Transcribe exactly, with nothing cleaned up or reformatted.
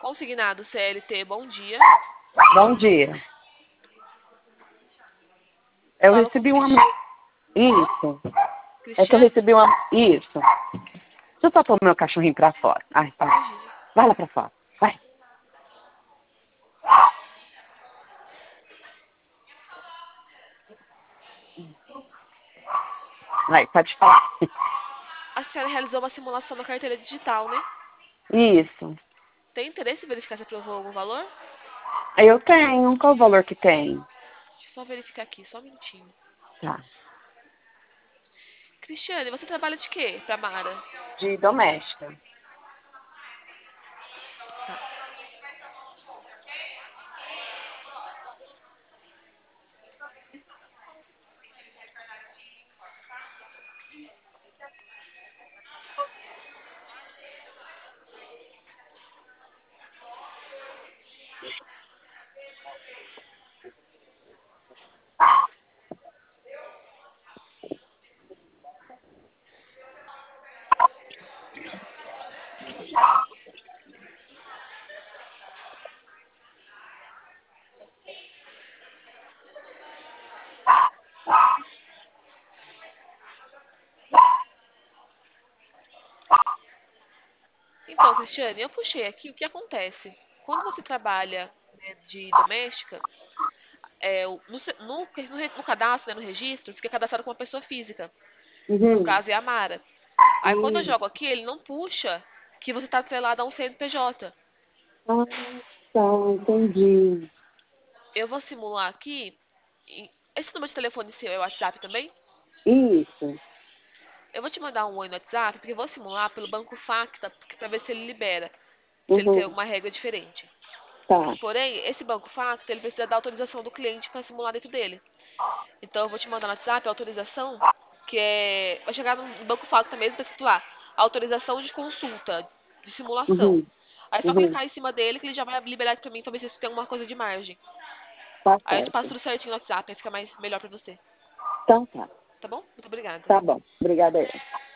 Consignado C L T, bom dia. Bom dia. Eu Falo com recebi uma... Cristiane. Isso. É que eu Cristiane? recebi uma... Isso. Deixa eu só pôr meu cachorrinho pra fora. Ai, vai. Imagina. Vai lá pra fora. Vai. Vai, pode falar. A senhora realizou uma simulação na carteira digital, né? Isso. Tem interesse em verificar se aprovou algum valor? Eu tenho. Qual o valor que tem? Deixa eu só verificar aqui, só um minutinho. Tá. Cristiane, você trabalha de quê pra Mara? De doméstica. Tá. Então, Cristiane, eu puxei aqui o que acontece. Quando você trabalha, né, de doméstica, é, o- no, se- no, no re- no cadastro, né, no registro, fica cadastrado com uma pessoa física. No Uhum. caso, é a Mara. Aí quando eu Hum. jogo aqui, ele não puxa que você está atrelado a um C N P J. Ah, tá. Entendi. Eu vou simular aqui. e- Esse número de telefone seu é o WhatsApp também? Isso. Eu vou te mandar um oi no WhatsApp, porque eu vou simular pelo Banco Facta, para ver se ele libera, se ele tem Uhum. alguma regra diferente. Tá. Porém, esse Banco Facta, ele precisa da autorização do cliente para simular dentro dele. Então, eu vou te mandar no WhatsApp a autorização, que é... Vai chegar no Banco Facta mesmo, para escrito lá, autorização de consulta, de simulação. Uhum. Aí é só Uhum. clicar em cima dele que ele já vai liberar para mim, para ver se tem alguma coisa de margem. Tá Aí eu te passo certo. tudo certinho no WhatsApp, aí fica mais, melhor para você. Então tá. Tá bom? Muito obrigada. Tá bom. Obrigada aí.